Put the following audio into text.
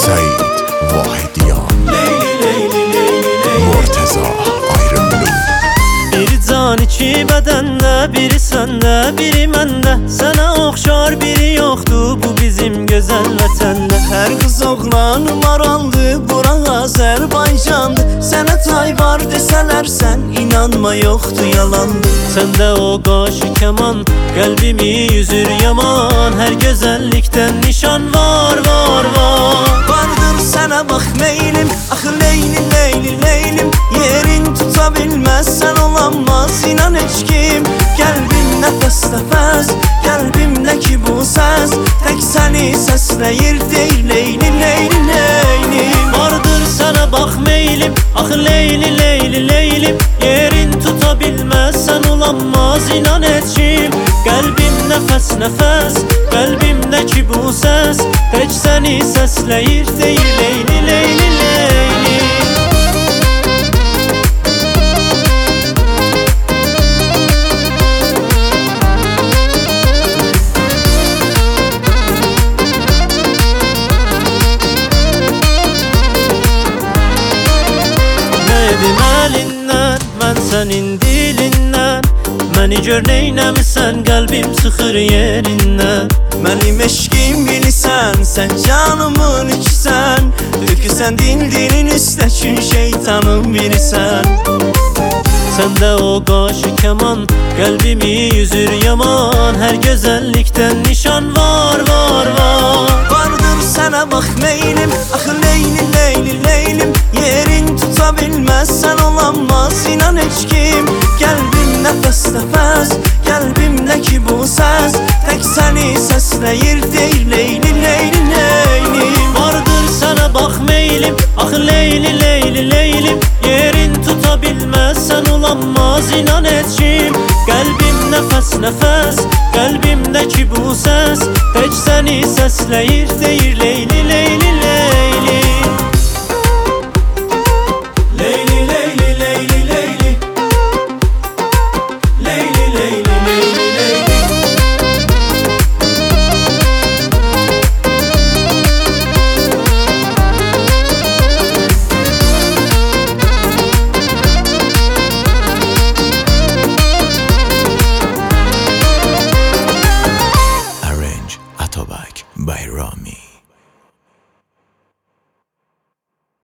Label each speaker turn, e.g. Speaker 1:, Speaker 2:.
Speaker 1: Seyid Vahidiyan, Murteza Ayrımlı.
Speaker 2: Bir can iki bədəndə, biri səndə, biri məndə. Sənə oxşar biri yoxdur bu bizim gözəl vətəndə.
Speaker 3: Hər qız oğlan maraldı, bura Azərbaycandı. Sənə tay var desələr sən inanma, yoxdur yalandı.
Speaker 2: Səndə o qaşı kəman, qəlbimi yüzür yaman. Hər gözəllikdən nişan var, var, var.
Speaker 3: Vardır sənə bax meylim, axı leylim, leylim, leylim. Yerin tuta bilməz, sən olanmaz inan heç kim. Qəlbim nəfəs nəfəs, qəlbimlə ki bu səs. Tək səni səsləyir deyil leylim, leylim, leylim.
Speaker 2: Vardır sənə bax meylim, axı leyli, leyli, leylim. Yerin tuta bilməz, sən olanmaz inan heç kim. Qəlbim nəfəs nəfəs, qəlbimdə ki bu səs. Tək səni səsləyir deyil leyli, leyli, leylim. Nədim əlindən, mən sənin dilindən. Məni gör neynəmisən, qəlbim sıxır yerindən.
Speaker 3: Mənim eşqim bilirsən, sən canımın ikisən. Töküsən dilinin üstə çün şeytanım birisən.
Speaker 2: Səndə o qaşı kəman, qəlbimi yüzür yaman. Hər gözəllikdən nişan var, var, var.
Speaker 3: Vardır sənə bax meylim, axı leylim, leylim, leylim. Yerin tuta bilməz, sən olanmaz inan heç kim. Qəlbim nəfəs nəfəs, qəlbimlə ki bu səs. Tək səni səsləyir deyil leylim, leylim, leylim.
Speaker 2: Vardır sənə bax meylim, axı leyli, leyli, leylim. Yerin tuta bilməz, sən olanmaz inan heç kim. Qəlbim nəfəs nəfəs, qəlbimdə ki bu səs. Tək səni səsləyir deyir leyli, leyli, leyli.